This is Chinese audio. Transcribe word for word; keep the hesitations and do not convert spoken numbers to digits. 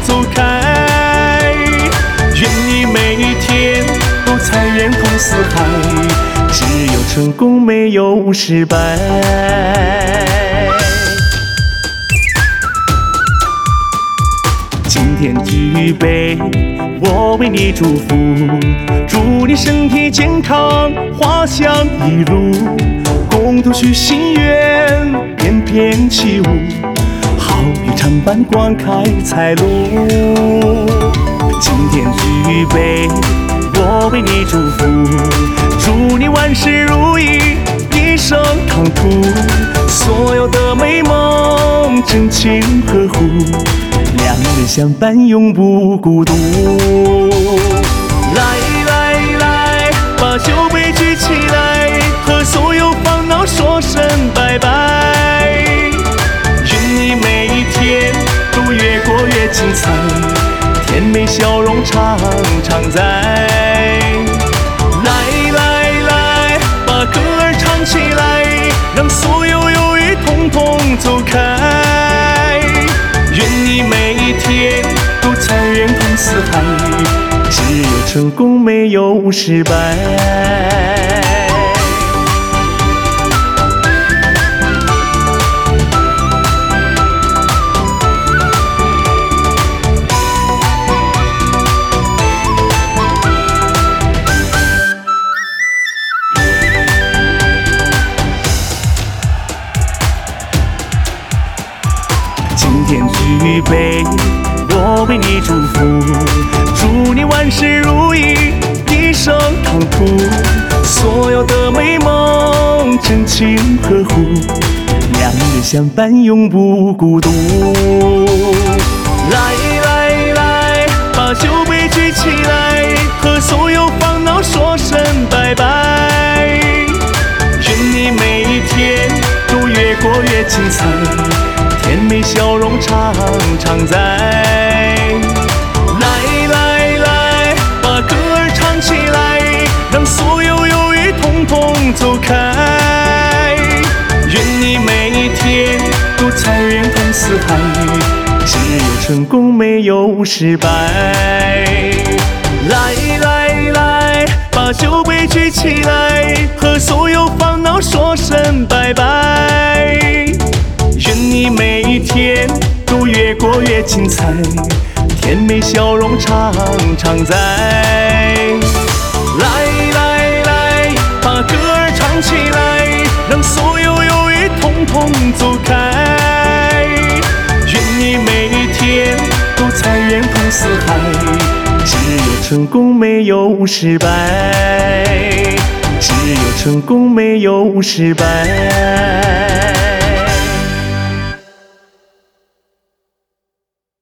走开。愿你每一天都财源通四海，只有成功没有失败。今天举杯，我为你祝福，祝你身体健康，花香一路，共同许心愿，翩翩起舞，好运常伴，光开财路。今天举杯，我为你祝福，祝你万事如意，一生唐突，所有的美梦真情呵护，两人相伴，永不孤独。来来来，把酒杯举起来，和所有烦恼说声拜拜。愿你每一天都越过越精彩，甜美笑容常常在。来来来，把歌儿唱起来，让所有忧郁统统走开。愿你每一天都财源通四海，只有成功没有失败。今天举杯，我为你祝福，祝你万事如意，一生唐突，所有的美梦真情呵护，两人相伴，永不孤独。来来来，把酒杯举起来，和所有烦恼说声拜拜。愿你每一天都越过越精彩，甜美笑容常常在。来来来，把歌儿唱起来，让所有忧郁统统走开。愿你每一天都财源通四海，只有成功没有失败。来来来，把酒杯举起来，和所有烦恼说声拜拜。愿你每一天都越过越精彩，甜美笑容常常在。来来来，把歌儿唱起来，让所有忧郁统统走开。愿你每一天都财源通四海，只有成功没有失败，只有成功没有失败。